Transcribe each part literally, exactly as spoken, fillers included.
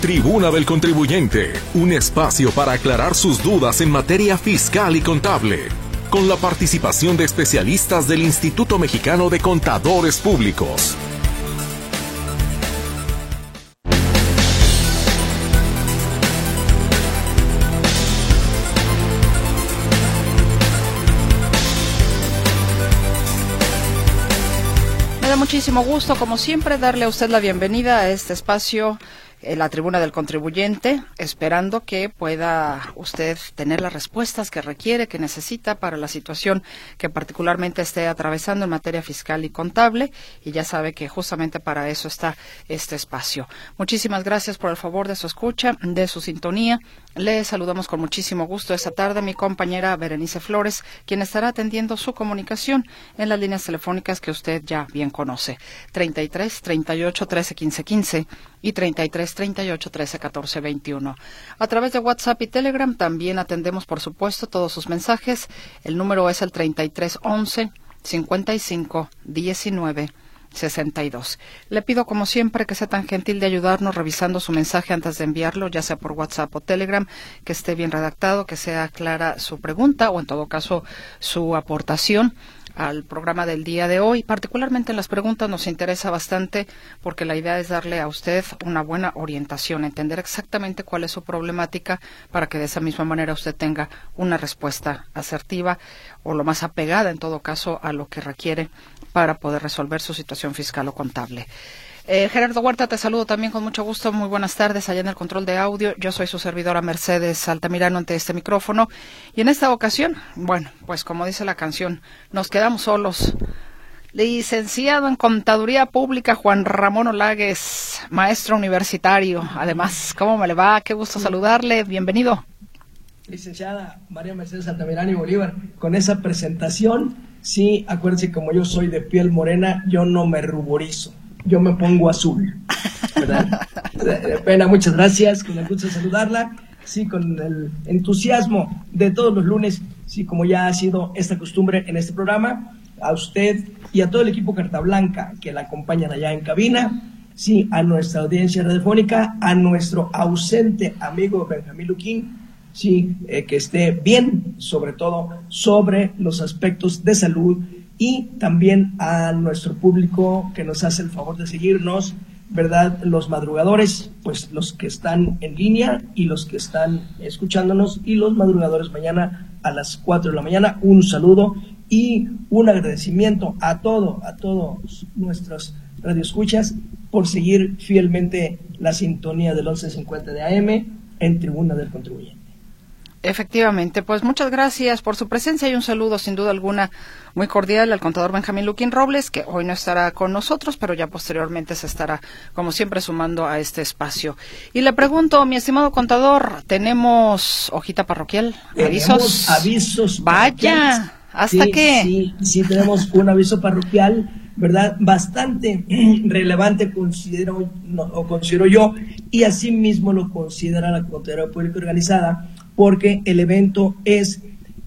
Tribuna del Contribuyente, un espacio para aclarar sus dudas en materia fiscal y contable, con la participación de especialistas del Instituto Mexicano de Contadores Públicos. Me da muchísimo gusto, como siempre, darle a usted la bienvenida a este espacio, eh, la Tribuna del Contribuyente, esperando que pueda usted tener las respuestas que requiere, que necesita para la situación que particularmente esté atravesando en materia fiscal y contable, y ya sabe que justamente para eso está este espacio. Muchísimas gracias por el favor de su escucha, de su sintonía. Le saludamos con muchísimo gusto esta tarde a mi compañera Berenice Flores, quien estará atendiendo su comunicación en las líneas telefónicas que usted ya bien conoce, treinta y tres, treinta y ocho, trece, quince, quince y treinta y tres, treinta y ocho, trece, catorce, veintiuno. A través de WhatsApp y Telegram también atendemos, por supuesto, todos sus mensajes. El número es el treinta y tres, once, cincuenta y cinco, diecinueve, sesenta y dos. Le pido, como siempre, que sea tan gentil de ayudarnos revisando su mensaje antes de enviarlo, ya sea por WhatsApp o Telegram, que esté bien redactado, que sea clara su pregunta o, en todo caso, su aportación al programa del día de hoy. Particularmente en las preguntas nos interesa bastante porque la idea es darle a usted una buena orientación, entender exactamente cuál es su problemática para que de esa misma manera usted tenga una respuesta asertiva o lo más apegada, en todo caso, a lo que requiere para poder resolver su situación fiscal o contable. Eh, Gerardo Huerta, te saludo también con mucho gusto. Muy buenas tardes allá en el control de audio. Yo soy su servidora Mercedes Altamirano ante este micrófono. Y en esta ocasión, bueno, pues como dice la canción, nos quedamos solos. Licenciado en Contaduría Pública, Juan Ramón Olagues, maestro universitario. Además, ¿cómo me le va? Qué gusto saludarle. Bienvenido. Licenciada María Mercedes Altamirano y Bolívar, con esa presentación, sí, acuérdense, como yo soy de piel morena, yo no me ruborizo. Yo me pongo azul, ¿verdad? De pena, muchas gracias, con el gusto de saludarla, sí, con el entusiasmo de todos los lunes, sí, como ya ha sido esta costumbre en este programa, a usted y a todo el equipo Carta Blanca que la acompañan allá en cabina, sí, a nuestra audiencia radiofónica, a nuestro ausente amigo Benjamín Luquín, sí, eh, que esté bien, sobre todo, sobre los aspectos de salud, y también a nuestro público que nos hace el favor de seguirnos, ¿verdad? Los madrugadores, pues los que están en línea y los que están escuchándonos, y los madrugadores mañana a las cuatro de la mañana, un saludo y un agradecimiento a todo, a todos nuestros radioescuchas por seguir fielmente la sintonía del once cincuenta de A M en Tribuna del Contribuyente. Efectivamente, pues muchas gracias por su presencia y un saludo sin duda alguna muy cordial al contador Benjamín Luquín Robles, que hoy no estará con nosotros, pero ya posteriormente se estará, como siempre, sumando a este espacio. Y le pregunto, mi estimado contador, ¿tenemos hojita parroquial? ¿Avisos? Tenemos avisos Vaya, ¿hasta sí, qué? Sí, sí, tenemos un aviso parroquial, ¿verdad? Bastante relevante, considero, no, o considero yo, y así mismo lo considera la Contaduría Pública Organizada, porque el evento es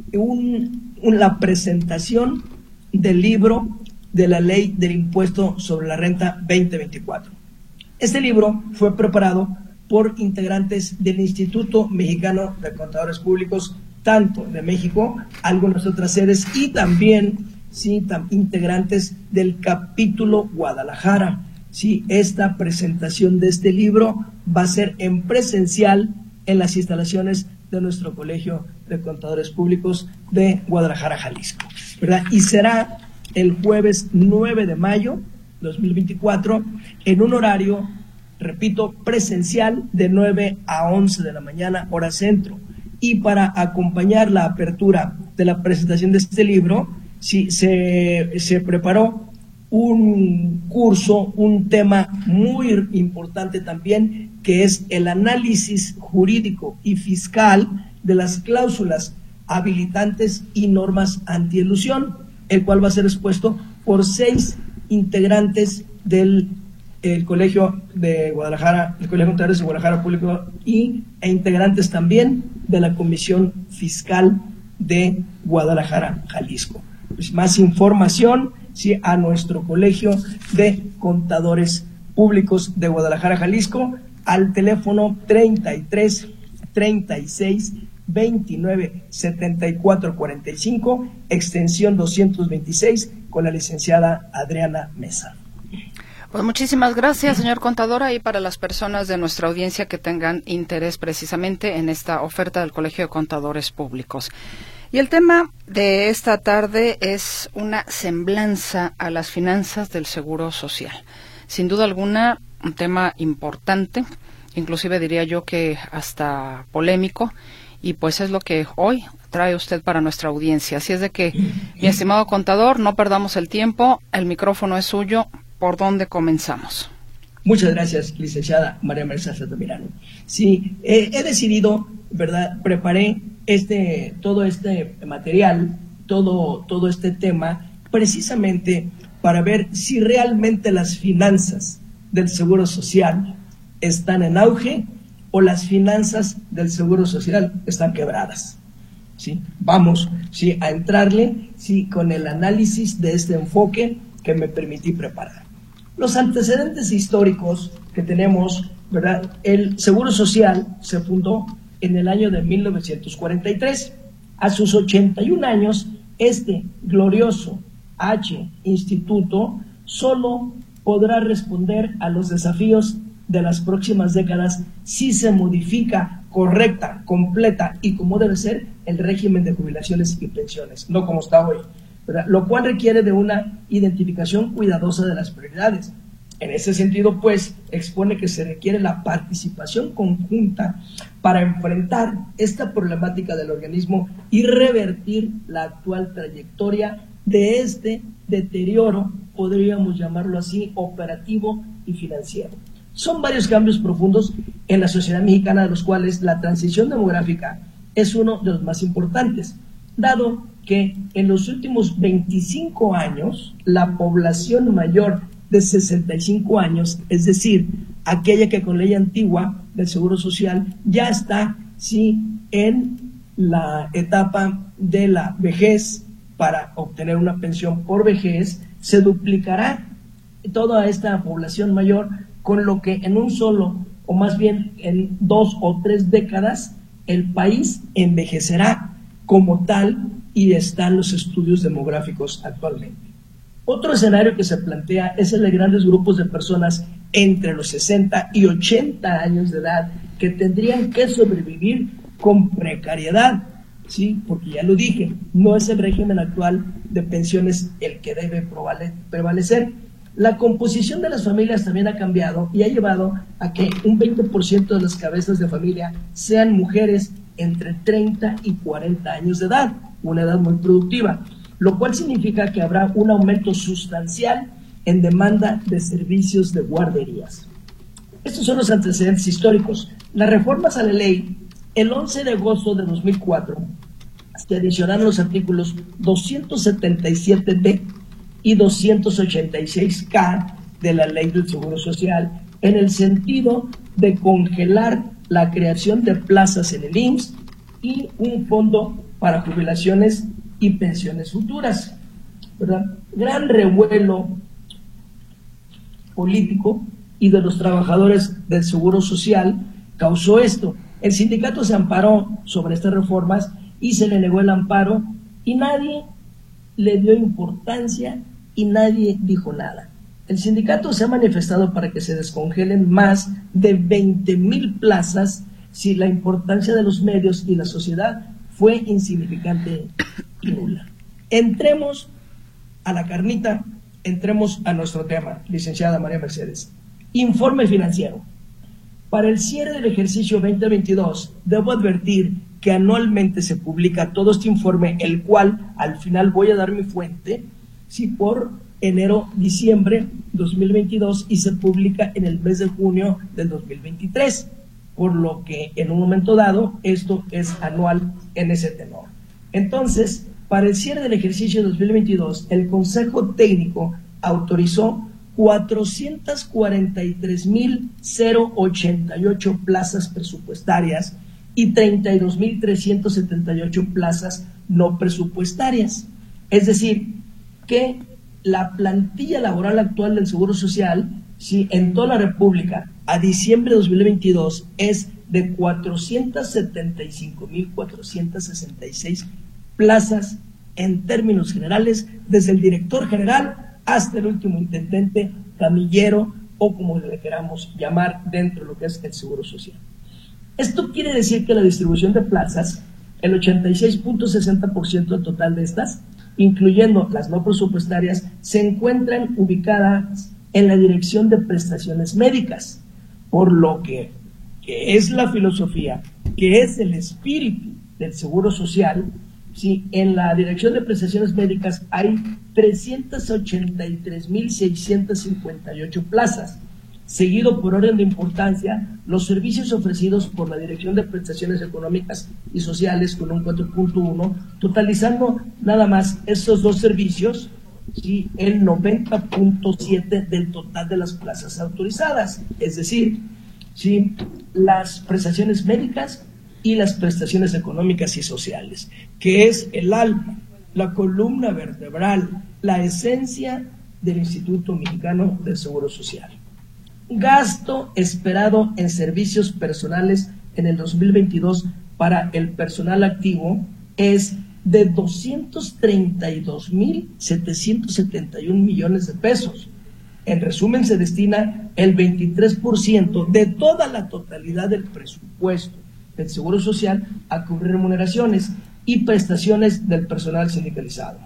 un, un, la presentación del libro de la Ley del Impuesto sobre la Renta veinte veinticuatro. Este libro fue preparado por integrantes del Instituto Mexicano de Contadores Públicos, tanto de México, algunas otras sedes, y también sí, tam, integrantes del capítulo Guadalajara. Sí, esta presentación de este libro va a ser en presencial en las instalaciones de nuestro Colegio de Contadores Públicos de Guadalajara, Jalisco, ¿verdad? Y será el jueves nueve de mayo dos mil veinticuatro en un horario, repito, presencial de nueve a once de la mañana, hora centro. Y para acompañar la apertura de la presentación de este libro, sí, se, se preparó un curso, un tema muy importante también, que es el análisis jurídico y fiscal de las cláusulas habilitantes y normas antielusión, el cual va a ser expuesto por seis integrantes del el Colegio de Guadalajara, el Colegio de Contadores de Guadalajara Público, y e integrantes también de la Comisión Fiscal de Guadalajara, Jalisco. Pues más información, sí, a nuestro Colegio de Contadores Públicos de Guadalajara, Jalisco, al teléfono treinta y tres, treinta y seis, veintinueve, setenta y cuatro cuarenta y cinco, extensión doscientos veintiséis, con la licenciada Adriana Mesa. Pues muchísimas gracias, señor contador, ahí para las personas de nuestra audiencia que tengan interés precisamente en esta oferta del Colegio de Contadores Públicos. Y el tema de esta tarde es una semblanza a las finanzas del Seguro Social. Sin duda alguna, un tema importante, inclusive diría yo que hasta polémico, y pues es lo que hoy trae usted para nuestra audiencia. Así es de que, mi estimado contador, no perdamos el tiempo, el micrófono es suyo. ¿Por dónde comenzamos? Muchas gracias, licenciada María Mercedes Altamirano. Sí, eh, he decidido, ¿verdad? Preparé este, todo este material, todo, todo este tema, precisamente para ver si realmente las finanzas del Seguro Social están en auge o las finanzas del Seguro Social están quebradas. ¿Sí? Vamos, sí, a entrarle, sí, con el análisis de este enfoque que me permití preparar. Los antecedentes históricos que tenemos, ¿verdad? El Seguro Social se fundó en el año de mil novecientos cuarenta y tres. A sus ochenta y un años, este glorioso H Instituto solo podrá responder a los desafíos de las próximas décadas si se modifica correcta, completa y como debe ser el régimen de jubilaciones y pensiones, no como está hoy, ¿verdad? Lo cual requiere de una identificación cuidadosa de las prioridades. En ese sentido, pues, expone que se requiere la participación conjunta para enfrentar esta problemática del organismo y revertir la actual trayectoria de este deterioro, podríamos llamarlo así, operativo y financiero. Son varios cambios profundos en la sociedad mexicana, de los cuales la transición demográfica es uno de los más importantes, dado que en los últimos veinticinco años la población mayor de sesenta y cinco años, es decir, aquella que con ley antigua del Seguro Social ya está, sí, en la etapa de la vejez para obtener una pensión por vejez, se duplicará toda esta población mayor, con lo que en un solo, o más bien en dos o tres décadas, el país envejecerá como tal, y están los estudios demográficos actualmente. Otro escenario que se plantea es el de grandes grupos de personas entre los sesenta y ochenta años de edad que tendrían que sobrevivir con precariedad, ¿sí? Porque ya lo dije, no es el régimen actual de pensiones el que debe prevalecer. La composición de las familias también ha cambiado y ha llevado a que un veinte por ciento de las cabezas de familia sean mujeres entre treinta y cuarenta años de edad, una edad muy productiva, lo cual significa que habrá un aumento sustancial en demanda de servicios de guarderías. Estos son los antecedentes históricos. Las reformas a la ley, el once de agosto de dos mil cuatro, se adicionaron los artículos doscientos setenta y siete D y doscientos ochenta y seis K de la Ley del Seguro Social, en el sentido de congelar la creación de plazas en el I M S S y un fondo para jubilaciones y pensiones futuras, ¿verdad? Gran revuelo político y de los trabajadores del Seguro Social causó esto. El sindicato se amparó sobre estas reformas y se le negó el amparo y nadie le dio importancia y nadie dijo nada. El sindicato se ha manifestado para que se descongelen más de veinte mil plazas si la importancia de los medios y la sociedad fue insignificante y nula. Entremos a la carnita, entremos a nuestro tema, licenciada María Mercedes. Informe financiero. Para el cierre del ejercicio veinte veintidós, debo advertir que anualmente se publica todo este informe, el cual al final voy a dar mi fuente, sí, por enero-diciembre dos mil veintidós, y se publica en el mes de junio del dos mil veintitrés, por lo que en un momento dado esto es anual en ese tenor. Entonces, para el cierre del ejercicio dos mil veintidós, el Consejo Técnico autorizó cuatrocientas cuarenta y tres mil ochenta y ocho plazas presupuestarias y treinta y dos mil trescientas setenta y ocho plazas no presupuestarias. Es decir, que la plantilla laboral actual del Seguro Social sí, en toda la República a diciembre de dos mil veintidós es de cuatrocientas setenta y cinco mil cuatrocientas sesenta y seis plazas en términos generales, desde el director general hasta el último intendente, camillero o como le queramos llamar dentro de lo que es el Seguro Social. Esto quiere decir que la distribución de plazas, el ochenta y seis punto sesenta por ciento del total de estas, incluyendo las no presupuestarias, se encuentran ubicadas en la Dirección de Prestaciones Médicas, por lo que, que es la filosofía, que es el espíritu del Seguro Social. Sí, en la Dirección de Prestaciones Médicas hay trescientas ochenta y tres mil seiscientas cincuenta y ocho plazas, seguido por orden de importancia los servicios ofrecidos por la Dirección de Prestaciones Económicas y Sociales con un cuatro punto uno, totalizando nada más estos dos servicios, sí, el noventa punto siete del total de las plazas autorizadas, es decir, sí, las prestaciones médicas y las prestaciones económicas y sociales, que es el alma, la columna vertebral, la esencia del Instituto Mexicano del Seguro Social. Gasto esperado en servicios personales en el dos mil veintidós para el personal activo es de doscientos treinta y dos mil setecientos setenta y un millones de pesos. En resumen, se destina el veintitrés por ciento de toda la totalidad del presupuesto del Seguro Social a cubrir remuneraciones y prestaciones del personal sindicalizado.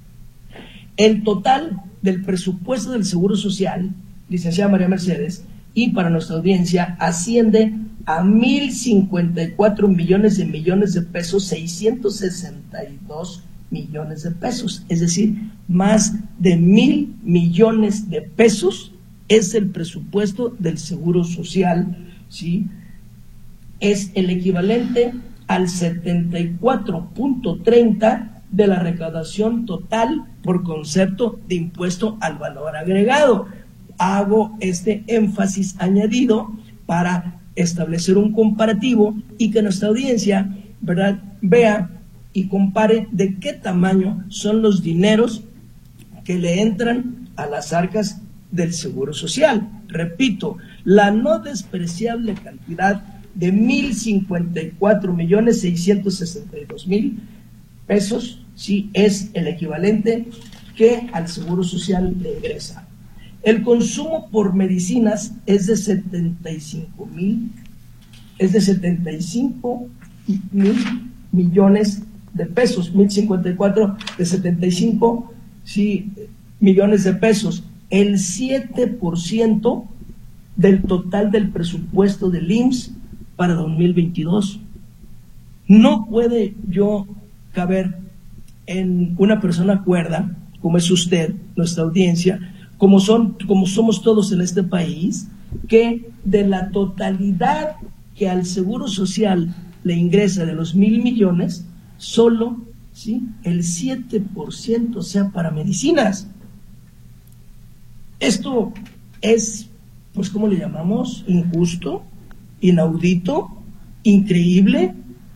El total del presupuesto del Seguro Social, licenciada María Mercedes, y para nuestra audiencia, asciende a mil cincuenta y cuatro millones de millones de pesos, seiscientos sesenta y dos millones de pesos, es decir, más de mil millones de pesos es el presupuesto del Seguro Social, ¿sí? Es el equivalente al setenta y cuatro punto treinta de la recaudación total por concepto de impuesto al valor agregado. Hago este énfasis añadido para establecer un comparativo y que nuestra audiencia, ¿verdad?, vea y compare de qué tamaño son los dineros que le entran a las arcas del Seguro Social. Repito, la no despreciable cantidad de mil cincuenta y cuatro millones seiscientos sesenta y dos mil pesos, sí, es el equivalente que al Seguro Social le ingresa. El consumo por medicinas es de setenta y cinco mil, es de setenta y cinco mil millones de pesos, mil cincuenta y cuatro de setenta y cinco, sí, millones de pesos, el siete por ciento del total del presupuesto del I M S S para dos mil veintidós. No puede yo caber en una persona cuerda, como es usted, nuestra audiencia, como son, como somos todos en este país, que de la totalidad que al Seguro Social le ingresa de los mil millones, solo, ¿sí?, el siete por ciento sea para medicinas. Esto es, pues, ¿cómo le llamamos? Injusto, inaudito, increíble.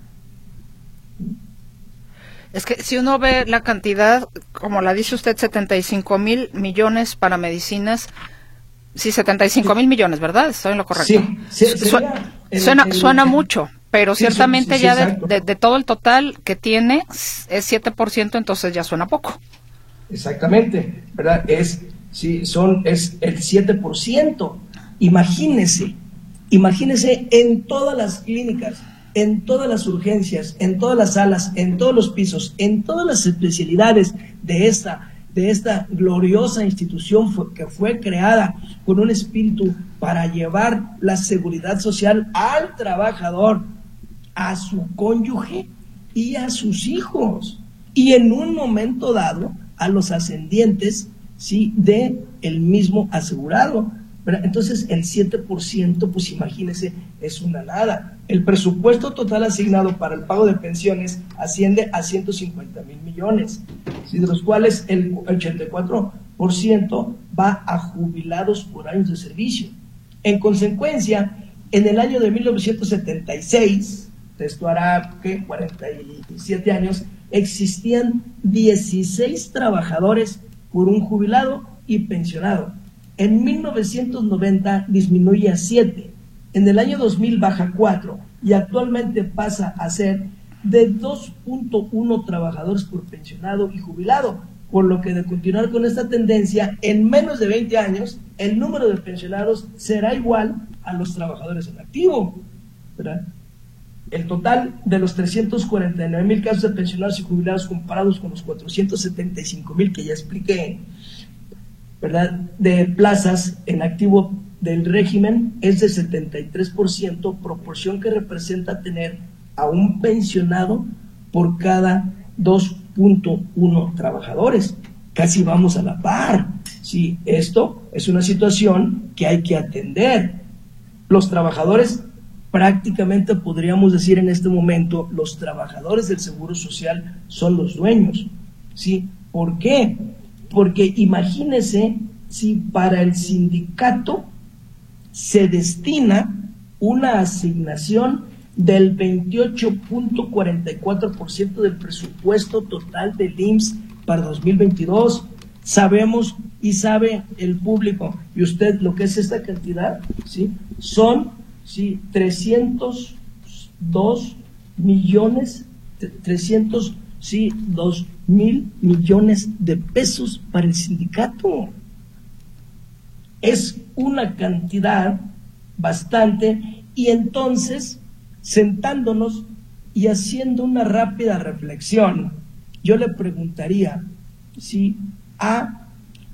Es que si uno ve la cantidad, como la dice usted, setenta y cinco mil millones para medicinas, sí, setenta y cinco mil millones, ¿verdad? Estoy en lo correcto. Sí, sí, suena, el, suena, el, suena el, mucho, pero sí, ciertamente sí, sí, ya sí, de, de, de todo el total que tiene es siete por ciento, entonces ya suena poco. Exactamente, ¿verdad? Es, sí, son, es el siete por ciento. Imagínese, imagínese en todas las clínicas, en todas las urgencias, en todas las salas, en todos los pisos, en todas las especialidades de esta, de esta gloriosa institución fue, que fue creada con un espíritu para llevar la seguridad social al trabajador, a su cónyuge y a sus hijos, y en un momento dado a los ascendientes, sí, de el mismo asegurado, ¿verdad? Entonces el siete por ciento, pues imagínese, es una nada. El presupuesto total asignado para el pago de pensiones asciende a ciento cincuenta mil millones, ¿sí?, de los cuales el ochenta y cuatro por ciento va a jubilados por años de servicio. En consecuencia, en el año de mil novecientos setenta y seis, esto hará ¿qué? cuarenta y siete años, existían dieciséis trabajadores por un jubilado y pensionado. En mil novecientos noventa disminuye a siete, en el año dos mil baja a cuatro y actualmente pasa a ser de dos punto uno trabajadores por pensionado y jubilado, por lo que de continuar con esta tendencia, en menos de veinte años, el número de pensionados será igual a los trabajadores en activo, ¿verdad? El total de los trescientos cuarenta y nueve mil casos de pensionados y jubilados comparados con los cuatrocientos setenta y cinco mil que ya expliqué, ¿verdad?, de plazas en activo del régimen es de setenta y tres por ciento, proporción que representa tener a un pensionado por cada dos punto uno trabajadores. Casi vamos a la par. Sí, esto es una situación que hay que atender. Los trabajadores, prácticamente podríamos decir en este momento, los trabajadores del Seguro Social son los dueños. ¿Sí? ¿Por qué? Porque imagínese si para el sindicato se destina una asignación del veintiocho punto cuarenta y cuatro por ciento del presupuesto total del I M S S para dos mil veintidós. Sabemos y sabe el público y usted lo que es esta cantidad, ¿sí? Son, sí, trescientos dos millones, trescientos dos mil millones de pesos para el sindicato. Es una cantidad bastante, y entonces, sentándonos y haciendo una rápida reflexión, yo le preguntaría si a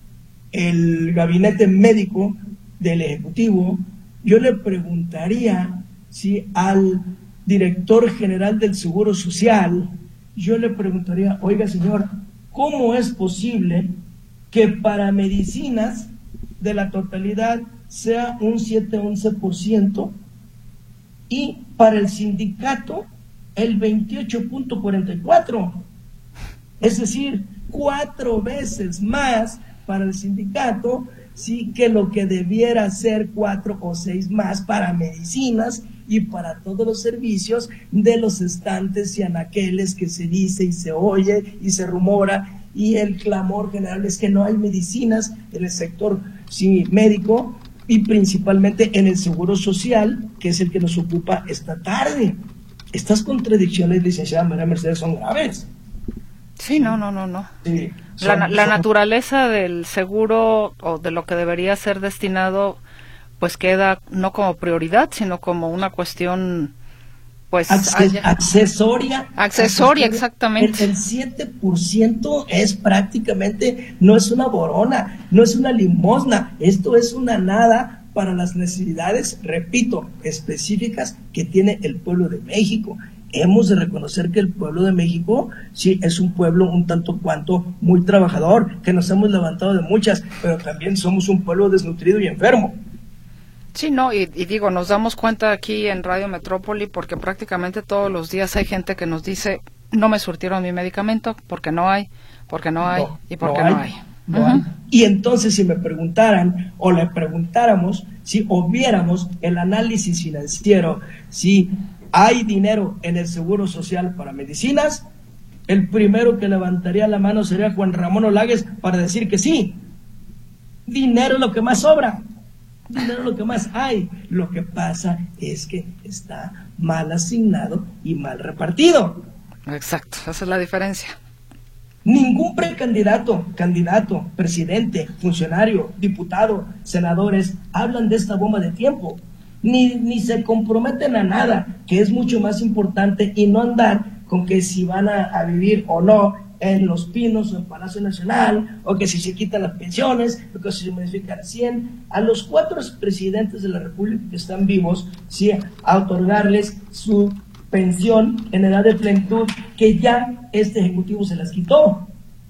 el gabinete médico del Ejecutivo, yo le preguntaría si al director general del Seguro Social, yo le preguntaría, oiga señor, ¿cómo es posible que para medicinas de la totalidad sea un siete a once por ciento y para el sindicato el veintiocho punto cuarenta y cuatro? Es decir, cuatro veces más para el sindicato, sí, que lo que debiera ser cuatro o seis más para medicinas y para todos los servicios de los estantes y anaqueles que se dice y se oye y se rumora, y el clamor general es que no hay medicinas en el sector, sí, médico, y principalmente en el Seguro Social, que es el que nos ocupa esta tarde. Estas contradicciones, licenciada María Mercedes, son graves. Sí, no, no, no, no. Sí, son, la, la son... naturaleza del seguro o de lo que debería ser destinado, pues queda no como prioridad, sino como una cuestión, pues... Acces accesoria. Accesoria, exactamente. El, el siete por ciento es prácticamente, no es una borona, no es una limosna, esto es una nada para las necesidades, repito, específicas que tiene el pueblo de México. Hemos de reconocer que el pueblo de México, sí, es un pueblo un tanto cuanto muy trabajador, que nos hemos levantado de muchas, pero también somos un pueblo desnutrido y enfermo. Sí, no, y, y digo, nos damos cuenta aquí en Radio Metrópoli porque prácticamente todos los días hay gente que nos dice, no me surtieron mi medicamento porque no hay, porque no hay no, y porque no hay. no hay. No uh-huh. hay. Y entonces si me preguntaran o le preguntáramos, si viéramos el análisis financiero, si hay dinero en el Seguro Social para medicinas, el primero que levantaría la mano sería Juan Ramón Olagues para decir que sí. Dinero es lo que más sobra. Dinero es lo que más hay. Lo que pasa es que está mal asignado y mal repartido. Exacto, esa es la diferencia. Ningún precandidato, candidato, presidente, funcionario, diputado, senadores hablan de esta bomba de tiempo. Ni, ni se comprometen a nada, que es mucho más importante, y no andar con que si van a, a vivir o no en Los Pinos o en Palacio Nacional, o que si se quitan las pensiones, o que si se modifican cien. A los cuatro presidentes de la República que están vivos, sí, a otorgarles su pensión en edad de plenitud, que ya este Ejecutivo se las quitó.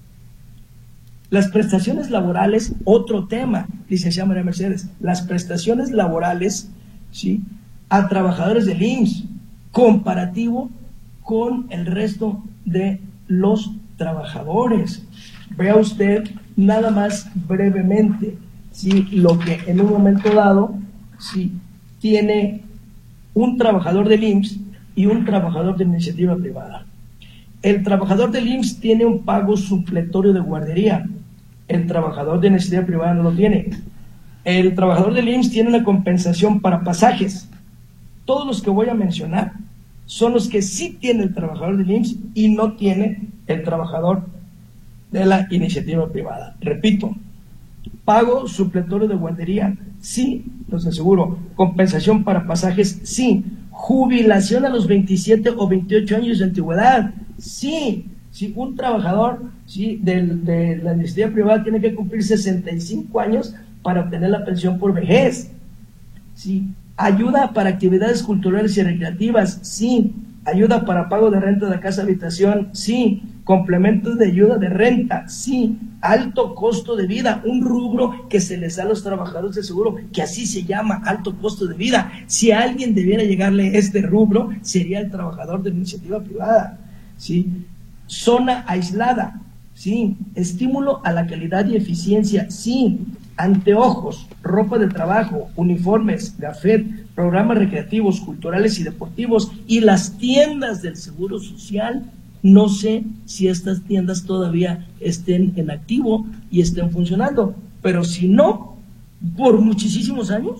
Las prestaciones laborales, otro tema, licenciada María Mercedes, las prestaciones laborales, ¿sí?, a trabajadores del I M S S, comparativo con el resto de los trabajadores. Vea usted nada más brevemente, ¿sí?, lo que en un momento dado, ¿sí?, tiene un trabajador del I M S S y un trabajador de iniciativa privada. El trabajador del I M S S tiene un pago supletorio de guardería, el trabajador de iniciativa privada no lo tiene. el trabajador del I M S S tiene una compensación para pasajes. Todos los que voy a mencionar son los que sí tiene el trabajador del I M S S y no tiene el trabajador de la iniciativa privada. Repito, pago supletorio de guardería, sí, los aseguro. Compensación para pasajes, sí. Jubilación a los veintisiete o veintiocho años de antigüedad, sí. Si un trabajador sí, de, de la iniciativa privada tiene que cumplir sesenta y cinco años para obtener la pensión por vejez, sí. Ayuda para actividades culturales y recreativas, sí. Ayuda para pago de renta de casa habitación, sí. Complementos de ayuda de renta, sí. Alto costo de vida, un rubro que se les da a los trabajadores de seguro, que así se llama, alto costo de vida. Si a alguien debiera llegarle este rubro, sería el trabajador de la iniciativa privada, sí. Zona aislada, sí. Estímulo a la calidad y eficiencia, sí. Anteojos, ropa de trabajo, uniformes, gafet, programas recreativos, culturales y deportivos, y las tiendas del Seguro Social. No sé si estas tiendas todavía estén en activo y estén funcionando, pero si no, por muchísimos años,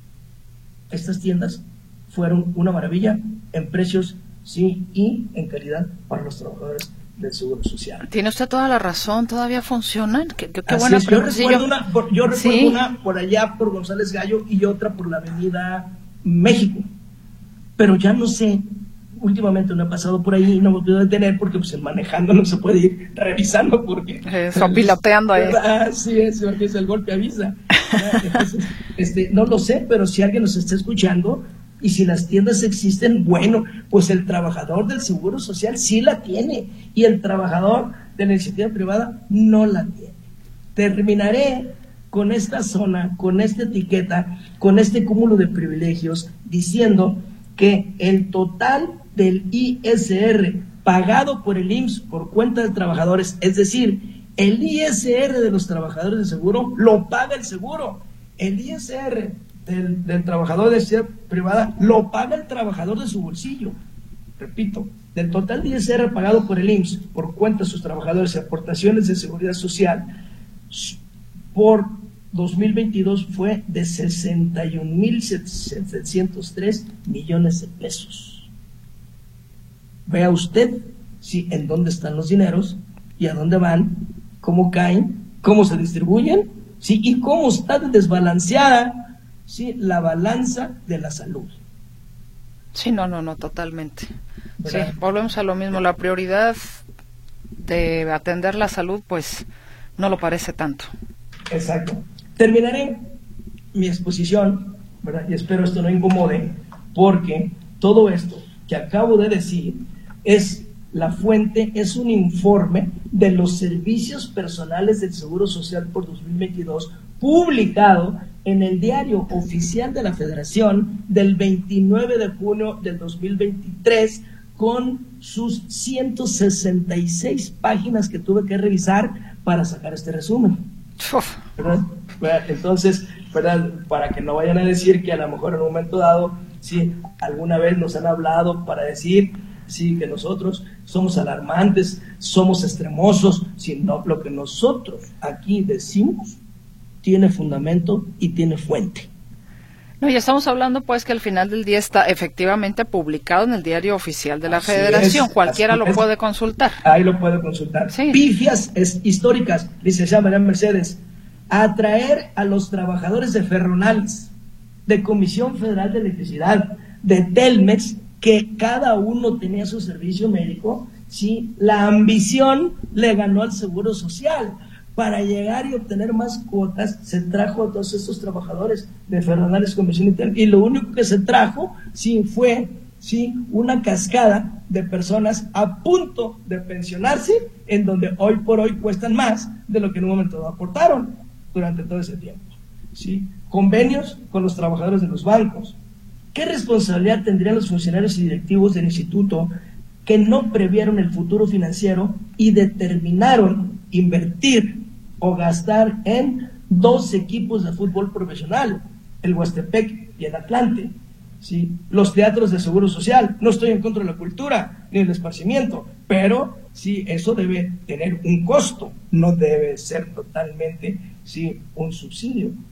estas tiendas fueron una maravilla en precios, sí, y en calidad para los trabajadores del Seguro Social. Tiene usted toda la razón, todavía funcionan. Qué, qué, qué Así buena es. Yo pregunta. recuerdo, yo... una, por, yo recuerdo ¿Sí? una por allá por González Gallo y otra por la Avenida México, pero ya no sé. Últimamente no he pasado por ahí y no me puedo detener porque pues el manejando no se puede ir revisando porque Eso, piloteando ahí. Sí, es porque es el golpe avisa. Entonces, este, no lo sé, pero si alguien nos está escuchando y si las tiendas existen, bueno, pues el trabajador del Seguro Social sí la tiene y el trabajador de la iniciativa privada no la tiene. Terminaré con esta zona, con esta etiqueta, con este cúmulo de privilegios, diciendo que el total del I S R pagado por el I M S S por cuenta de trabajadores, es decir, el I S R de los trabajadores de seguro lo paga el seguro, el I S R del, del trabajador de seguridad privada lo paga el trabajador de su bolsillo. Repito, del total de I S R pagado por el I M S S por cuenta de sus trabajadores y aportaciones de seguridad social por dos mil veintidós fue de sesenta y un mil setecientos tres millones de pesos. Vea usted sí, en dónde están los dineros y a dónde van, cómo caen, cómo se distribuyen, sí, y cómo está desbalanceada sí, la balanza de la salud. Sí, no, no, no, totalmente. ¿Verdad? Sí, volvemos a lo mismo. La prioridad de atender la salud, pues, no lo parece tanto. Exacto. Terminaré mi exposición, ¿verdad? Y espero esto no incomode, porque todo esto que acabo de decir es la fuente, es un informe de los servicios personales del Seguro Social por dos mil veintidós, publicado en el Diario Oficial de la Federación del veintinueve de junio del dos mil veintitrés, con sus ciento sesenta y seis páginas que tuve que revisar para sacar este resumen. Uf. ¿Verdad? Entonces, ¿verdad? Para que no vayan a decir que a lo mejor en un momento dado, si alguna vez nos han hablado para decir sí, que nosotros somos alarmantes, somos extremosos, sino lo que nosotros aquí decimos tiene fundamento y tiene fuente. No, ya estamos hablando pues que al final del día está efectivamente publicado en el Diario Oficial de la Así Federación, es, cualquiera lo es. puede consultar. Ahí lo puede consultar. Sí. Pifias es, históricas, licenciada María Mercedes, atraer a los trabajadores de Ferronales, de Comisión Federal de Electricidad, de Telmex, que cada uno tenía su servicio médico, ¿sí? La ambición le ganó al Seguro Social. Para llegar y obtener más cuotas, se trajo a todos estos trabajadores de Ferronales, Comisión y Telmex, y lo único que se trajo, sí, fue sí, una cascada de personas a punto de pensionarse, en donde hoy por hoy cuestan más de lo que en un momento dado aportaron durante todo ese tiempo. ¿Sí? Convenios con los trabajadores de los bancos. ¿Qué responsabilidad tendrían los funcionarios y directivos del instituto que no previeron el futuro financiero y determinaron invertir o gastar en dos equipos de fútbol profesional, el Huastepec y el Atlante? ¿Sí? Los teatros de Seguro Social. No estoy en contra de la cultura ni del esparcimiento, pero sí, eso debe tener un costo, no debe ser totalmente sí, un subsidio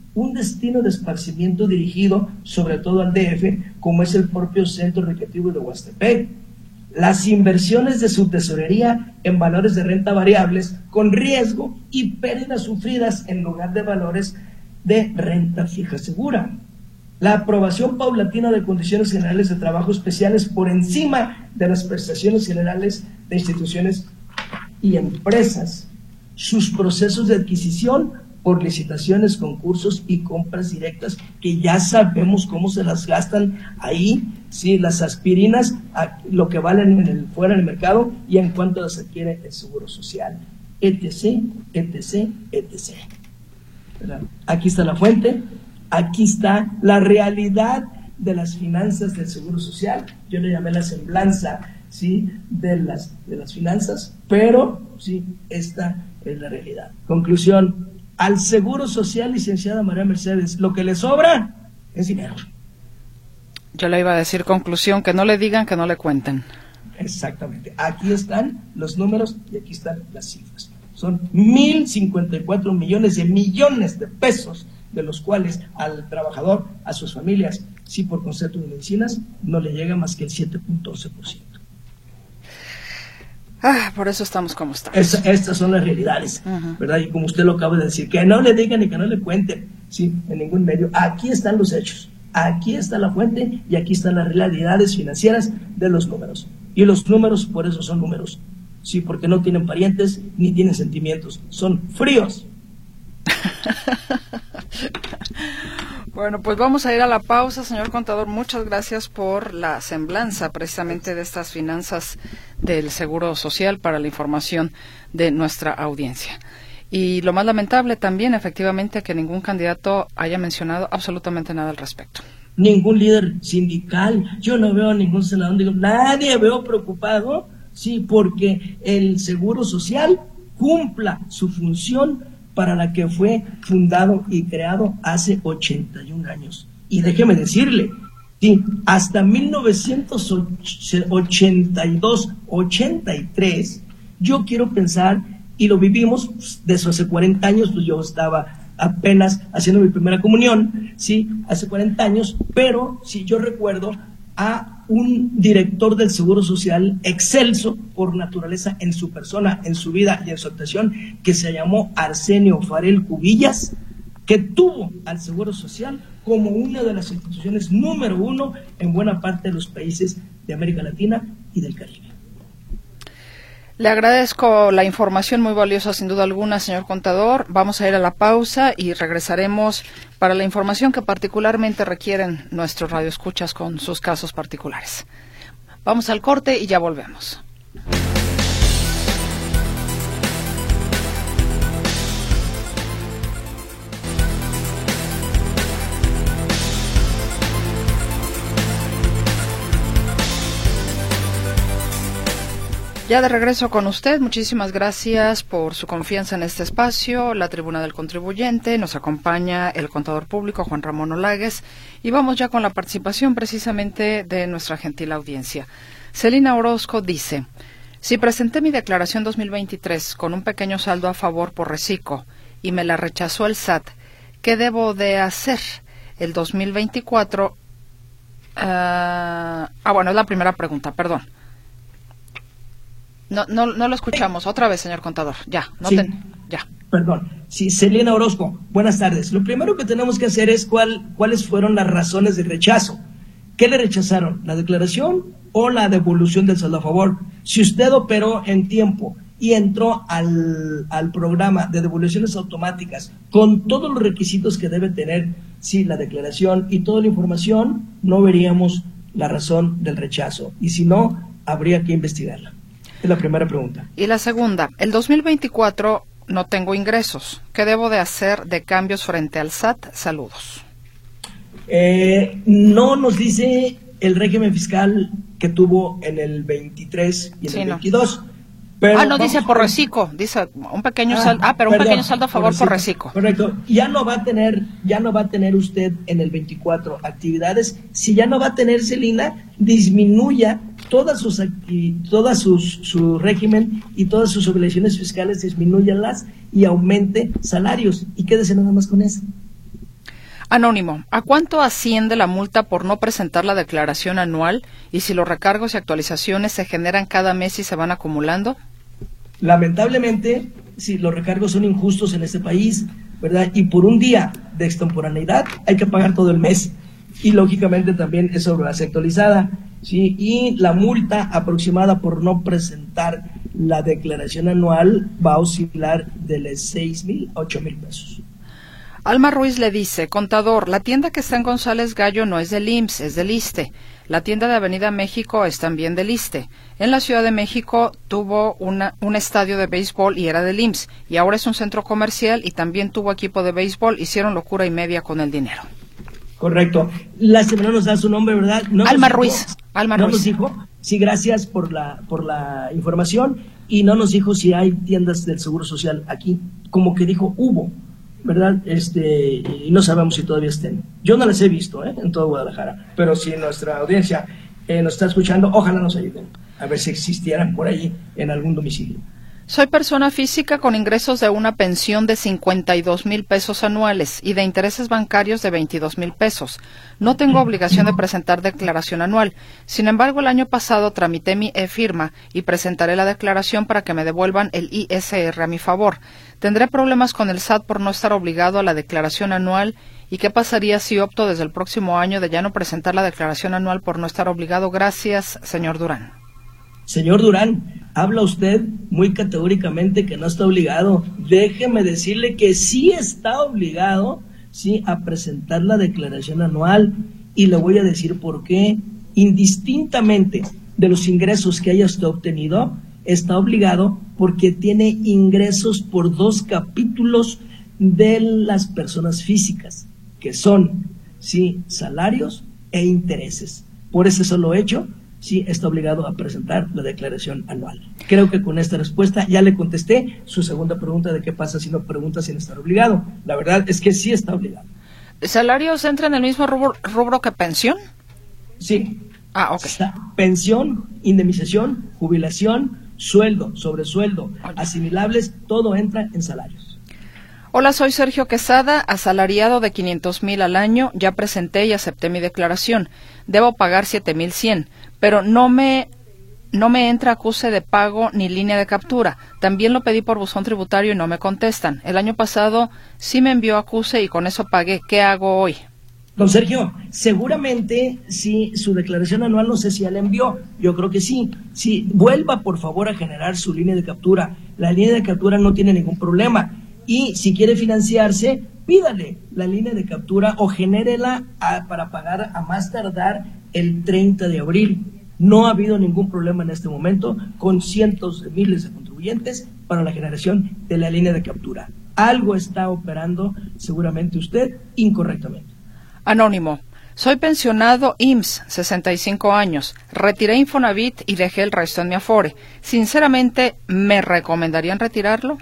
un destino de esparcimiento dirigido sobre todo al D F, como es el propio Centro Recreativo de Huastepec. Las inversiones de su tesorería en valores de renta variables con riesgo y pérdidas sufridas en lugar de valores de renta fija segura. La aprobación paulatina de condiciones generales de trabajo especiales por encima de las prestaciones generales de instituciones y empresas. Sus procesos de adquisición por licitaciones, concursos y compras directas, que ya sabemos cómo se las gastan ahí, sí, las aspirinas, a lo que valen en el, fuera del mercado y en cuanto las adquiere el Seguro Social, etc, etc, etc. ¿Verdad? Aquí está la fuente, aquí está la realidad de las finanzas del Seguro Social. Yo le llamé la semblanza, sí, de las, de las finanzas, pero sí, esta es la realidad. Conclusión: al Seguro Social, licenciada María Mercedes, lo que le sobra es dinero. Yo le iba a decir conclusión, que no le digan, que no le cuenten. Exactamente. Aquí están los números y aquí están las cifras. Son mil cincuenta y cuatro millones de millones de pesos, de los cuales al trabajador, a sus familias, sí, por concepto de medicinas, no le llega más que el siete punto once por ciento. Ah, por eso estamos como estamos. Esta, estas son las realidades, uh-huh. ¿verdad? Y como usted lo acaba de decir, que no le digan y que no le cuenten, sí, en ningún medio. Aquí están los hechos, aquí está la fuente y aquí están las realidades financieras de los números. Y los números, por eso son números, sí, porque no tienen parientes ni tienen sentimientos, son fríos. Bueno, pues vamos a ir a la pausa, señor contador. Muchas gracias por la semblanza precisamente de estas finanzas del Seguro Social para la información de nuestra audiencia. Y lo más lamentable también, efectivamente, que ningún candidato haya mencionado absolutamente nada al respecto. Ningún líder sindical, yo no veo a ningún senador, digo, nadie veo preocupado, sí, porque el Seguro Social cumpla su función para la que fue fundado y creado hace ochenta y un años. Y déjeme decirle, sí, hasta mil novecientos ochenta y dos, ochenta y tres, yo quiero pensar, y lo vivimos, pues, de eso hace cuarenta años, pues yo estaba apenas haciendo mi primera comunión, sí, hace cuarenta años, pero sí, yo recuerdo a un director del Seguro Social excelso por naturaleza en su persona, en su vida y en su actuación, que se llamó Arsenio Farel Cubillas, que tuvo al Seguro Social como una de las instituciones número uno en buena parte de los países de América Latina y del Caribe. Le agradezco la información muy valiosa, sin duda alguna, señor contador. Vamos a ir a la pausa y regresaremos para la información que particularmente requieren nuestros radioescuchas con sus casos particulares. Vamos al corte y ya volvemos. Ya de regreso con usted, muchísimas gracias por su confianza en este espacio, la Tribuna del Contribuyente. Nos acompaña el contador público Juan Ramón Olagues y vamos ya con la participación precisamente de nuestra gentil audiencia. Celina Orozco dice: si presenté mi declaración dos mil veintitrés con un pequeño saldo a favor por reciclo y me la rechazó el S A T, ¿qué debo de hacer? El dos mil veinticuatro... Uh, ah, bueno, es la primera pregunta, perdón. No, no, no lo escuchamos. Otra vez, señor contador. Ya, no sí, ten, ya. Perdón. Sí, Celina Orozco, buenas tardes. Lo primero que tenemos que hacer es cuál, cuáles fueron las razones de rechazo. ¿Qué le rechazaron? ¿La declaración o la devolución del saldo a favor? Si usted operó en tiempo y entró al, al programa de devoluciones automáticas con todos los requisitos que debe tener, sí, la declaración y toda la información, no veríamos la razón del rechazo. Y si no, habría que investigarla. Es la primera pregunta. Y la segunda, el dos mil veinticuatro no tengo ingresos. ¿Qué debo de hacer de cambios frente al S A T? Saludos. Eh, no nos dice el régimen fiscal que tuvo en el veintitrés y en sí, el veintidós. No. Pero ah, no dice por reciclo, dice un pequeño ah, saldo, ah, pero perdón, un pequeño saldo a favor por reciclo. Correcto. Ya no va a tener, ya no va a tener usted en el veinticuatro actividades. Si ya no va a tener, Celina, disminuya todas sus todas sus su régimen y todas sus obligaciones fiscales, disminúyanlas y aumente salarios y quédese nada más con eso. Anónimo, ¿a cuánto asciende la multa por no presentar la declaración anual y si los recargos y actualizaciones se generan cada mes y se van acumulando? Lamentablemente, sí, los recargos son injustos en este país, ¿verdad? Y por un día de extemporaneidad hay que pagar todo el mes. Y lógicamente también es sobre base actualizada, ¿sí? Y la multa aproximada por no presentar la declaración anual va a oscilar de los seis mil a ocho mil pesos. Alma Ruiz le dice, contador, la tienda que está en González Gallo no es del I M S S, es del ISSSTE. La tienda de Avenida México es también del ISSSTE. En la Ciudad de México tuvo una, un estadio de béisbol y era del I M S S. Y ahora es un centro comercial y también tuvo equipo de béisbol. Hicieron locura y media con el dinero. Correcto. La semana nos da su nombre, ¿verdad? No Alma Ruiz. Dijo, Alma no Ruiz. nos dijo. Sí, gracias por la, por la información. Y no nos dijo si hay tiendas del Seguro Social aquí. Como que dijo, hubo. ¿Verdad? Este, y no sabemos si todavía estén. Yo no las he visto, ¿eh? En todo Guadalajara, pero si nuestra audiencia eh, nos está escuchando, ojalá nos ayuden a ver si existieran por ahí en algún domicilio. Soy persona física con ingresos de una pensión de cincuenta y dos mil pesos anuales y de intereses bancarios de veintidós mil pesos. No tengo obligación de presentar declaración anual. Sin embargo, el año pasado tramité mi e-firma y presentaré la declaración para que me devuelvan el I S R a mi favor. ¿Tendré problemas con el S A T por no estar obligado a la declaración anual? ¿Y qué pasaría si opto desde el próximo año de ya no presentar la declaración anual por no estar obligado? Gracias, señor Durán. Señor Durán, habla usted muy categóricamente que no está obligado. Déjeme decirle que sí está obligado, sí, a presentar la declaración anual, y le voy a decir por qué. Indistintamente de los ingresos que haya usted obtenido, está obligado porque tiene ingresos por dos capítulos de las personas físicas, que son, sí, salarios e intereses. Por ese solo hecho, sí está obligado a presentar la declaración anual. Creo que con esta respuesta ya le contesté su segunda pregunta de qué pasa si no pregunta sin estar obligado. La verdad es que sí está obligado. ¿Salarios entra en el mismo rubro, rubro que pensión? Sí. Ah, ok. Pensión, indemnización, jubilación, sueldo, sobresueldo, asimilables, todo entra en salarios. Hola, soy Sergio Quesada, asalariado de quinientos mil al año. Ya presenté y acepté mi declaración. Debo pagar siete mil cien, pero no me no me entra acuse de pago ni línea de captura. También lo pedí por buzón tributario y no me contestan. El año pasado sí me envió acuse y con eso pagué. ¿Qué hago hoy? Don Sergio, seguramente sí, su declaración anual no sé si ya la envió, yo creo que sí. Sí, vuelva por favor a generar su línea de captura. La línea de captura no tiene ningún problema. Y si quiere financiarse, pídale la línea de captura o genérela a, para pagar a más tardar el treinta de abril. No ha habido ningún problema en este momento con cientos de miles de contribuyentes para la generación de la línea de captura. Algo está operando seguramente usted incorrectamente. Anónimo. Soy pensionado I M S S, sesenta y cinco años. Retiré Infonavit y dejé el resto en mi Afore. Sinceramente, ¿me recomendarían retirarlo?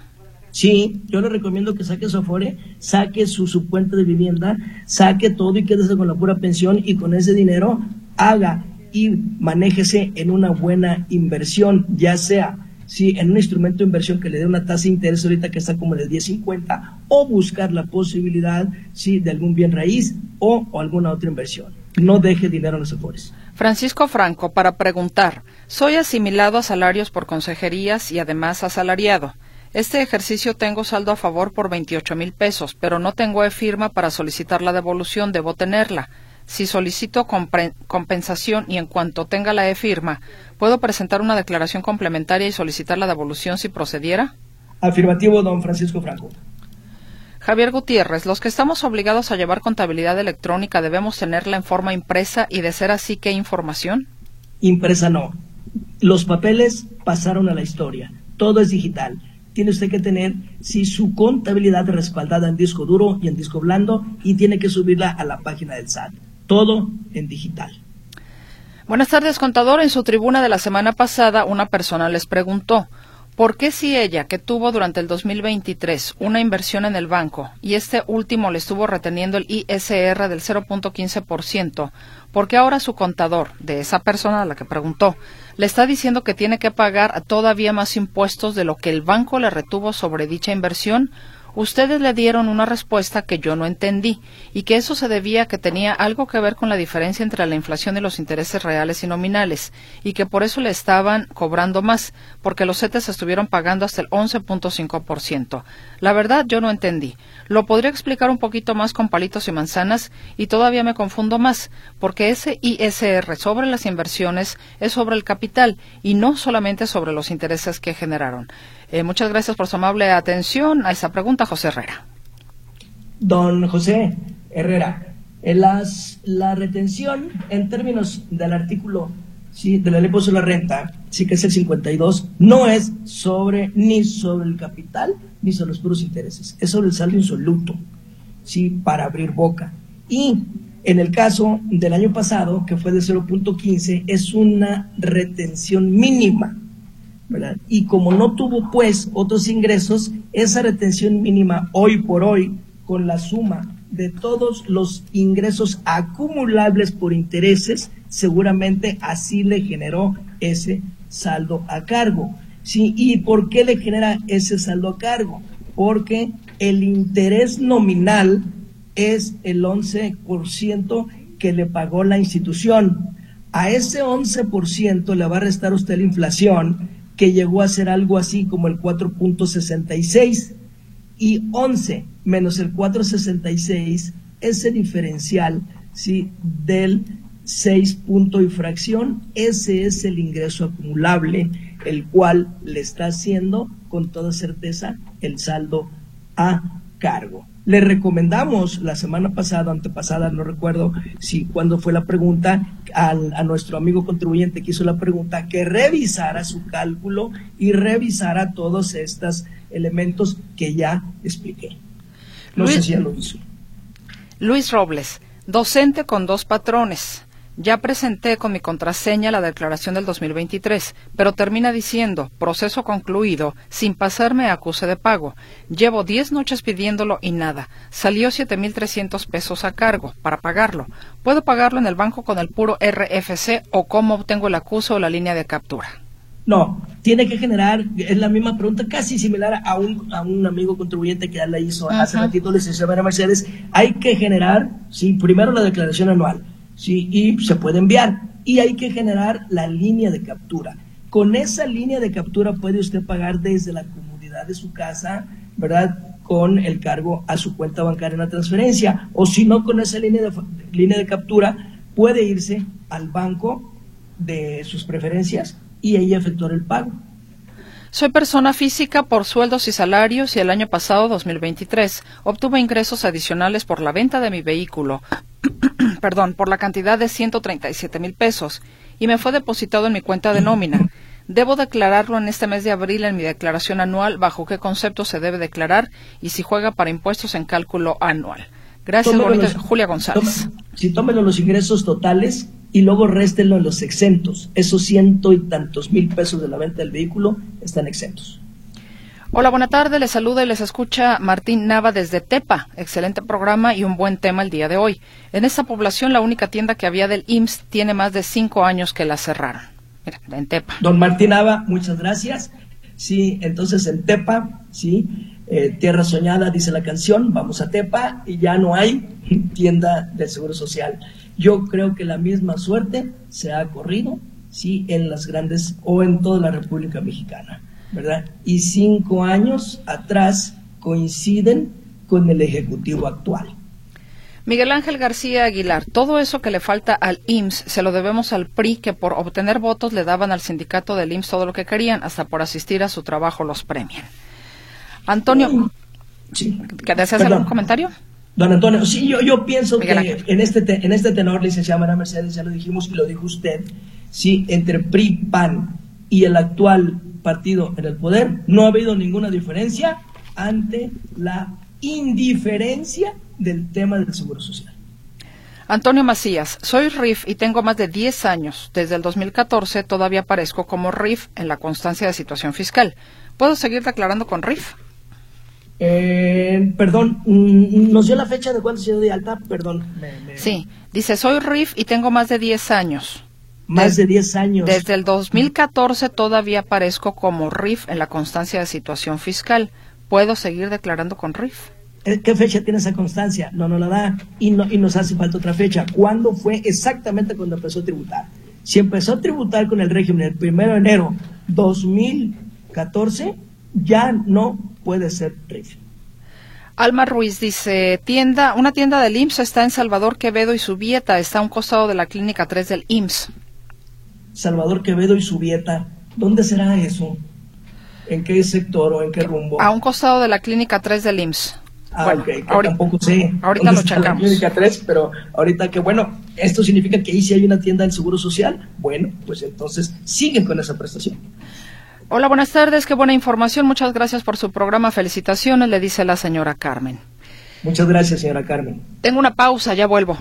Sí, yo le recomiendo que saque su Afore, saque su, su cuenta de vivienda, saque todo y quédese con la pura pensión, y con ese dinero haga y manéjese en una buena inversión, ya sea sí, en un instrumento de inversión que le dé una tasa de interés ahorita que está como de diez cincuenta, o buscar la posibilidad sí, de algún bien raíz o, o alguna otra inversión. No deje dinero en los Afores. Francisco Franco, para preguntar, soy asimilado a salarios por consejerías y además asalariado. Este ejercicio tengo saldo a favor por veintiocho mil pesos, pero no tengo e-firma para solicitar la devolución, debo tenerla. Si solicito compensación y en cuanto tenga la e-firma, ¿puedo presentar una declaración complementaria y solicitar la devolución si procediera? Afirmativo, don Francisco Franco. Javier Gutiérrez, los que estamos obligados a llevar contabilidad electrónica, ¿debemos tenerla en forma impresa y de ser así, qué información? Impresa no. Los papeles pasaron a la historia. Todo es digital. Tiene usted que tener sí, su contabilidad respaldada en disco duro y en disco blando, y tiene que subirla a la página del S A T. Todo en digital. Buenas tardes, contador. En su tribuna de la semana pasada, una persona les preguntó, ¿por qué si ella, que tuvo durante el dos mil veintitrés una inversión en el banco y este último le estuvo reteniendo el I S R del cero punto quince por ciento, por qué ahora su contador, de esa persona a la que preguntó, le está diciendo que tiene que pagar todavía más impuestos de lo que el banco le retuvo sobre dicha inversión? Ustedes le dieron una respuesta que yo no entendí y que eso se debía a que tenía algo que ver con la diferencia entre la inflación y los intereses reales y nominales y que por eso le estaban cobrando más, porque los CETES estuvieron pagando hasta el once punto cinco por ciento. La verdad, yo no entendí. Lo podría explicar un poquito más con palitos y manzanas y todavía me confundo más, porque ese I S R sobre las inversiones es sobre el capital y no solamente sobre los intereses que generaron. Eh, muchas gracias por su amable atención a esa pregunta, José Herrera. Don José Herrera, en las, la retención en términos del artículo sí, de la ley de impuesto a la renta, sí que es el cincuenta y dos, no es sobre ni sobre el capital ni sobre los puros intereses, es sobre el saldo insoluto, sí, para abrir boca. Y en el caso del año pasado, que fue de cero punto quince, es una retención mínima, ¿verdad? Y como no tuvo pues otros ingresos, esa retención mínima hoy por hoy, con la suma de todos los ingresos acumulables por intereses, seguramente así le generó ese saldo a cargo. ¿Sí? ¿Y por qué le genera ese saldo a cargo? Porque el interés nominal es el once por ciento que le pagó la institución. A ese once por ciento le va a restar usted la inflación, que llegó a ser algo así como el cuatro punto sesenta y seis, y once menos el cuatro punto sesenta y seis, ese diferencial, ¿sí?, del seis punto y fracción, ese es el ingreso acumulable, el cual le está haciendo con toda certeza el saldo a cargo. Le recomendamos la semana pasada, antepasada, no recuerdo si cuándo fue la pregunta, al, a nuestro amigo contribuyente que hizo la pregunta, que revisara su cálculo y revisara todos estos elementos que ya expliqué. No Luis, sé si ya lo hizo. Luis Robles, docente con dos patrones. Ya presenté con mi contraseña la declaración del dos mil veintitrés, pero termina diciendo, proceso concluido, sin pasarme acuse de pago. Llevo diez noches pidiéndolo y nada. Salió siete mil trescientos pesos a cargo para pagarlo. ¿Puedo pagarlo en el banco con el puro R F C o cómo obtengo el acuse o la línea de captura? No, tiene que generar, es la misma pregunta, casi similar a un, a un amigo contribuyente que ya la hizo Ajá. hace ratito, licenciada Mercedes. Hay que generar, sí, primero la declaración anual. Sí, y se puede enviar. Y hay que generar la línea de captura. Con esa línea de captura puede usted pagar desde la comodidad de su casa, ¿verdad?, con el cargo a su cuenta bancaria en la transferencia. O si no, con esa línea de, línea de captura, puede irse al banco de sus preferencias y ahí efectuar el pago. Soy persona física por sueldos y salarios y el año pasado, dos mil veintitrés, obtuve ingresos adicionales por la venta de mi vehículo, perdón, por la cantidad de ciento treinta y siete mil pesos y me fue depositado en mi cuenta de nómina. ¿Debo declararlo en este mes de abril en mi declaración anual? ¿Bajo qué concepto se debe declarar? Y si juega para impuestos en cálculo anual. Gracias, bonito, los, Julia González. Tome, si tómelo los ingresos totales y luego réstenlo en los exentos. Esos ciento y tantos mil pesos de la venta del vehículo están exentos. Hola, buena tarde. Les saluda y les escucha Martín Nava desde Tepa. Excelente programa y un buen tema el día de hoy. En esta población, la única tienda que había del I M S S tiene más de cinco años que la cerraron. Mira, en Tepa. Don Martín Nava, muchas gracias. Sí, entonces en Tepa, sí, eh, tierra soñada, dice la canción, vamos a Tepa y ya no hay tienda del Seguro Social. Yo creo que la misma suerte se ha corrido, sí, en las grandes o en toda la República Mexicana, ¿verdad? Y cinco años atrás coinciden con el Ejecutivo actual. Miguel Ángel García Aguilar, todo eso que le falta al I M S S se lo debemos al P R I, que por obtener votos le daban al sindicato del I M S S todo lo que querían, hasta por asistir a su trabajo los premian. Antonio, sí. ¿deseas algún comentario? Don Antonio, sí, yo, yo pienso Miguel que en este, te, en este tenor, licenciada María Mercedes, ya lo dijimos y lo dijo usted, sí, entre P R I, P A N y el actual partido en el poder, no ha habido ninguna diferencia ante la indiferencia del tema del Seguro Social. Antonio Macías, soy R I F y tengo más de diez años. Desde el dos mil catorce todavía aparezco como R I F en la constancia de situación fiscal. ¿Puedo seguir declarando con R I F? Eh, perdón, ¿nos dio la fecha de cuándo se dio de alta? Perdón. Me, me... Sí, dice, soy R I F y tengo más de diez años. Más de diez años. Desde el dos mil catorce todavía aparezco como R I F en la constancia de situación fiscal. ¿puedo seguir declarando con R I F? ¿Qué fecha tiene esa constancia? No nos la da y, no, y nos hace falta otra fecha. ¿Cuándo fue exactamente cuando empezó a tributar? Si empezó a tributar con el régimen el primero de enero dos mil catorce, ya no puede ser R I F. Alma Ruiz dice, tienda, una tienda del I M S S está en Salvador Quevedo y Subieta, está a un costado de la Clínica tres del I M S S. Salvador Quevedo y Subieta, ¿dónde será eso? ¿En qué sector o en qué rumbo? A un costado de la Clínica tres del I M S S. Ah, bueno, ok, que ahorita, tampoco sé. Ahorita lo checamos. La Clínica tres, pero ahorita que bueno, esto significa que ahí sí hay una tienda del Seguro Social. Bueno, pues entonces siguen con esa prestación. Hola, buenas tardes, qué buena información. Muchas gracias por su programa. Felicitaciones, le dice la señora Carmen. Muchas gracias, señora Carmen. Tengo una pausa, ya vuelvo.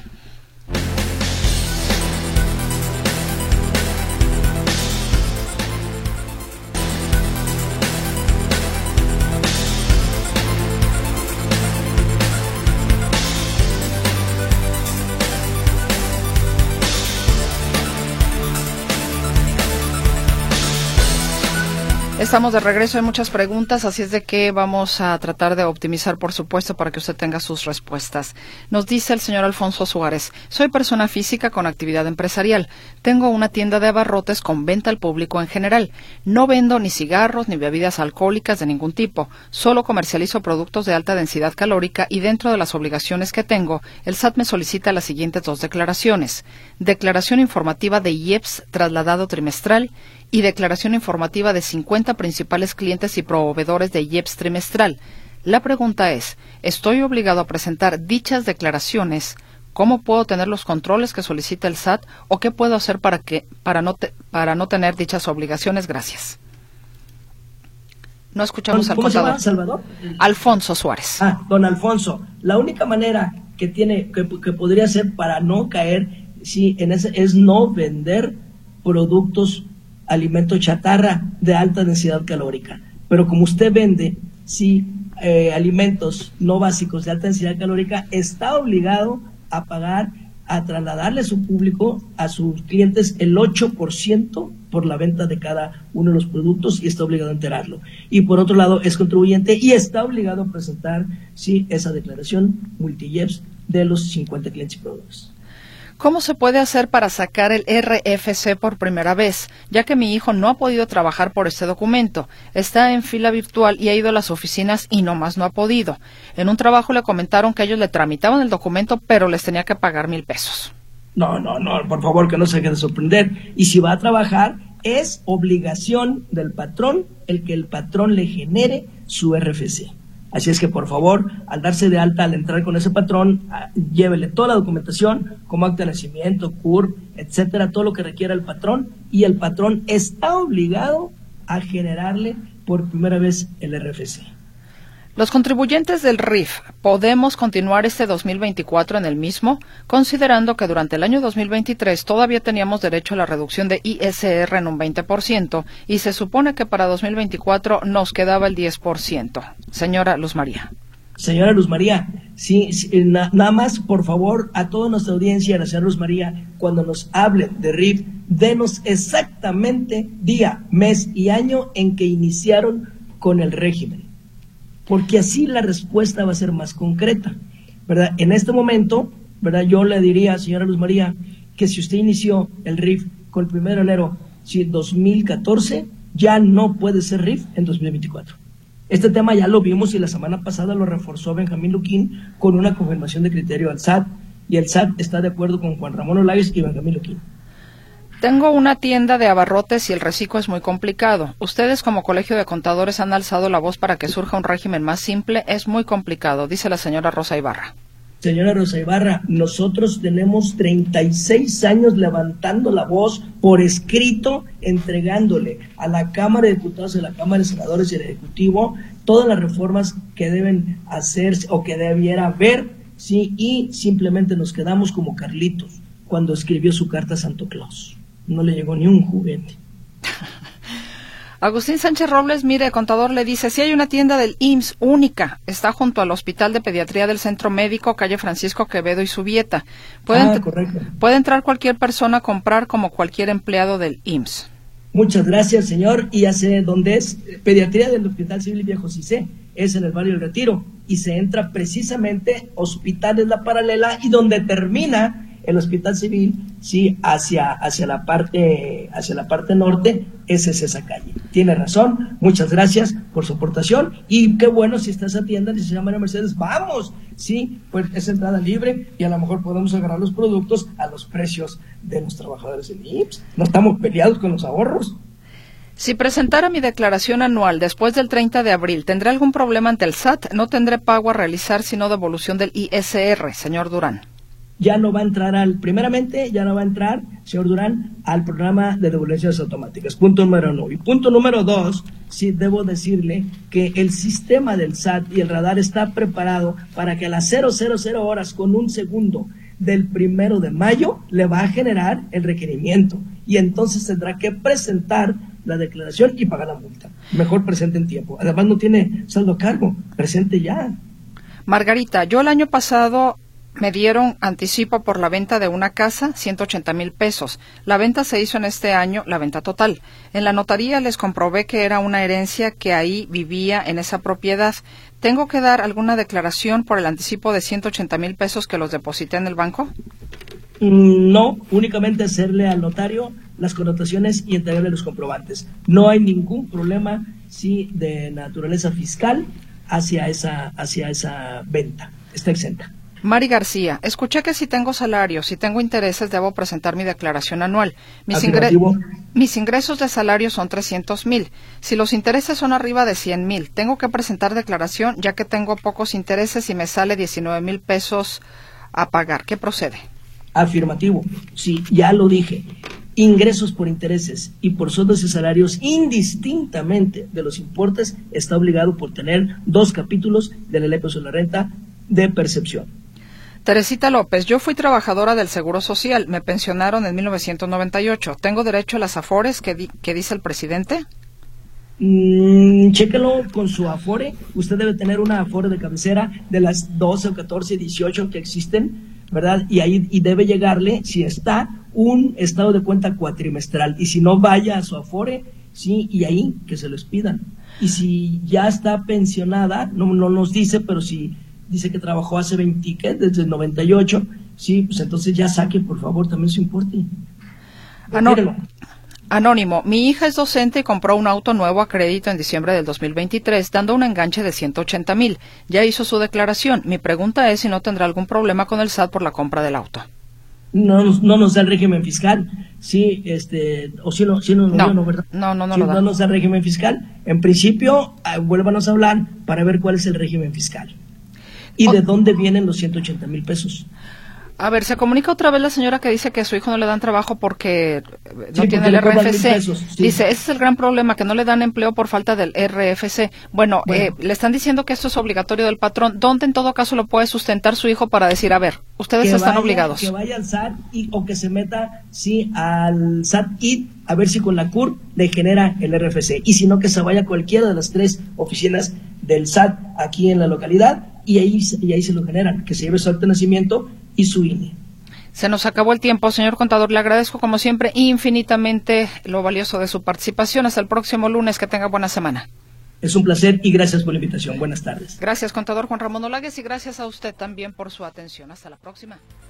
Estamos de regreso, hay muchas preguntas, así es de que vamos a tratar de optimizar, por supuesto, para que usted tenga sus respuestas. Nos dice el señor Alfonso Suárez, soy persona física con actividad empresarial. Tengo una tienda de abarrotes con venta al público en general. No vendo ni cigarros ni bebidas alcohólicas de ningún tipo. Solo comercializo productos de alta densidad calórica y dentro de las obligaciones que tengo, el S A T me solicita las siguientes dos declaraciones. Declaración informativa de I E P S trasladado trimestral y declaración informativa de cincuenta principales clientes y proveedores de I E P S trimestral. La pregunta es, ¿estoy obligado a presentar dichas declaraciones? ¿Cómo puedo tener los controles que solicita el S A T o qué puedo hacer para que para no te, para no tener dichas obligaciones? Gracias. No escuchamos al ¿Cómo se llama, contador. Salvador? Alfonso Suárez. Ah, don Alfonso. La única manera que tiene que, que podría ser para no caer sí, en ese es no vender productos alimento chatarra de alta densidad calórica. Pero como usted vende, sí, eh, alimentos no básicos de alta densidad calórica, está obligado a pagar, a trasladarle a su público, a sus clientes, el ocho por ciento por la venta de cada uno de los productos y está obligado a enterarlo. Y por otro lado, es contribuyente y está obligado a presentar, sí, esa declaración multi-I E P S de los cincuenta clientes y proveedores. ¿Cómo se puede hacer para sacar el R F C por primera vez, ya que mi hijo no ha podido trabajar por este documento? Está en fila virtual y ha ido a las oficinas y nomás no ha podido. En un trabajo le comentaron que ellos le tramitaban el documento, pero les tenía que pagar mil pesos. No, no, no, por favor, que no se deje de sorprender. Y si va a trabajar, es obligación del patrón el que el patrón le genere su R F C. Así es que, por favor, al darse de alta, al entrar con ese patrón, llévele toda la documentación, como acta de nacimiento, C U R P, etcétera, todo lo que requiera el patrón, y el patrón está obligado a generarle por primera vez el R F C. Los contribuyentes del R I F, ¿podemos continuar este dos mil veinticuatro en el mismo? Considerando que durante el año dos mil veintitrés todavía teníamos derecho a la reducción de I S R en un veinte por ciento y se supone que para dos mil veinticuatro nos quedaba el diez por ciento. Señora Luz María. Señora Luz María, sí, sí na, nada más, por favor, a toda nuestra audiencia, a la señora Luz María, cuando nos hable de R I F, denos exactamente día, mes y año en que iniciaron con el régimen, porque así la respuesta va a ser más concreta, ¿verdad? En este momento, ¿verdad? Yo le diría, señora Luz María, que si usted inició el R I F con el primero de enero de dos mil catorce, ya no puede ser R I F en dos mil veinticuatro. Este tema ya lo vimos y la semana pasada lo reforzó Benjamín Luquín con una confirmación de criterio al S A T, y el S A T está de acuerdo con Juan Ramón Olagues y Benjamín Luquín. Tengo una tienda de abarrotes y el reciclo es muy complicado. Ustedes como Colegio de Contadores han alzado la voz para que surja un régimen más simple. Es muy complicado, dice la señora Rosa Ibarra. Señora Rosa Ibarra, nosotros tenemos treinta y seis años levantando la voz por escrito, entregándole a la Cámara de Diputados y a la Cámara de Senadores y al Ejecutivo todas las reformas que deben hacerse o que debiera haber, sí, y simplemente nos quedamos como Carlitos cuando escribió su carta a Santo Claus. No le llegó ni un juguete. Agustín Sánchez Robles, mire, contador, le dice, si hay una tienda del I M S S única, está junto al Hospital de Pediatría del Centro Médico, calle Francisco Quevedo y Subieta. Puede, ah, correcto. Puede entrar cualquier persona a comprar como cualquier empleado del I M S S. Muchas gracias, señor, y ya sé dónde es, Pediatría del Hospital Civil Viejo Cicé, es en el barrio del Retiro y se entra precisamente, Hospital es la paralela y donde termina el Hospital Civil, sí, hacia, hacia la parte, hacia la parte norte, esa es esa calle. Tiene razón, muchas gracias por su aportación y qué bueno si estás atienda, licenciada María Mercedes, vamos, sí, pues es entrada libre y a lo mejor podemos agarrar los productos a los precios de los trabajadores del I M S S, no estamos peleados con los ahorros. Si presentara mi declaración anual después del treinta de abril, ¿tendré algún problema ante el S A T? No tendré pago a realizar sino devolución del I S R, señor Durán. Ya no va a entrar al, primeramente, ya no va a entrar, señor Durán, al programa de devoluciones automáticas. Punto número uno. Y punto número dos, sí debo decirle que el sistema del S A T y el radar está preparado para que a las cero cero cero horas con un segundo del primero de mayo le va a generar el requerimiento. Y entonces tendrá que presentar la declaración y pagar la multa. Mejor presente en tiempo. Además no tiene saldo a cargo, presente ya. Margarita, yo el año pasado me dieron anticipo por la venta de una casa, ciento ochenta mil pesos. La venta se hizo en este año, la venta total. En la notaría les comprobé que era una herencia que ahí vivía en esa propiedad. ¿Tengo que dar alguna declaración por el anticipo de ciento ochenta mil pesos que los deposité en el banco? No, únicamente hacerle al notario las connotaciones y entregarle los comprobantes. No hay ningún problema, sí, de naturaleza fiscal hacia esa, hacia esa venta. Está exenta. Mari García, escuché que si tengo salario, si tengo intereses, debo presentar mi declaración anual. Mis, ingre mis ingresos de salario son trescientos mil. Si los intereses son arriba de cien mil, tengo que presentar declaración ya que tengo pocos intereses y me sale diecinueve mil pesos a pagar. ¿Qué procede? Afirmativo. Sí, ya lo dije. Ingresos por intereses y por sueldos y salarios indistintamente de los importes está obligado por tener dos capítulos de la Ley de la Renta de percepción. Teresita López, yo fui trabajadora del Seguro Social, me pensionaron en mil novecientos noventa y ocho. ¿Tengo derecho a las afores que, di que dice el presidente? Mm, chéquelo con su afore. Usted debe tener una afore de cabecera de las doce o catorce, dieciocho que existen, ¿verdad? Y ahí y debe llegarle, si está, un estado de cuenta cuatrimestral. Y si no, vaya a su afore, sí, y ahí que se los pidan. Y si ya está pensionada, no, no nos dice, pero si dice que trabajó hace veinte, ¿qué? Desde el noventa y ocho, sí, pues entonces ya saque, por favor, también su importe. Anó Anónimo, mi hija es docente y compró un auto nuevo a crédito en diciembre del dos mil veintitrés, dando un enganche de ciento ochenta mil. Ya hizo su declaración. Mi pregunta es si no tendrá algún problema con el S A T por la compra del auto. No, no nos da el régimen fiscal, sí, este, o si no, si no, no, no, ¿verdad? No, no, no, si no, no nos da el régimen fiscal. En principio, eh, vuélvanos a hablar para ver cuál es el régimen fiscal. ¿Y de dónde vienen los ciento ochenta mil pesos? A ver, se comunica otra vez la señora que dice que a su hijo no le dan trabajo porque no sí, tiene porque el R F C. Pesos, sí. Dice, ese es el gran problema, que no le dan empleo por falta del R F C. Bueno, bueno. Eh, le están diciendo que esto es obligatorio del patrón. ¿Dónde en todo caso lo puede sustentar su hijo para decir, a ver, ustedes están vaya, obligados? Que vaya al S A T y, o que se meta, sí, al S A T I D, a ver si con la C U R le genera el R F C. Y si no, que se vaya a cualquiera de las tres oficinas del S A T aquí en la localidad y ahí, y ahí se lo generan, que se lleve su acta de nacimiento y su I N E. Se nos acabó el tiempo, señor contador. Le agradezco, como siempre, infinitamente lo valioso de su participación. Hasta el próximo lunes. Que tenga buena semana. Es un placer y gracias por la invitación. Buenas tardes. Gracias, contador Juan Ramón Olagues, y gracias a usted también por su atención. Hasta la próxima.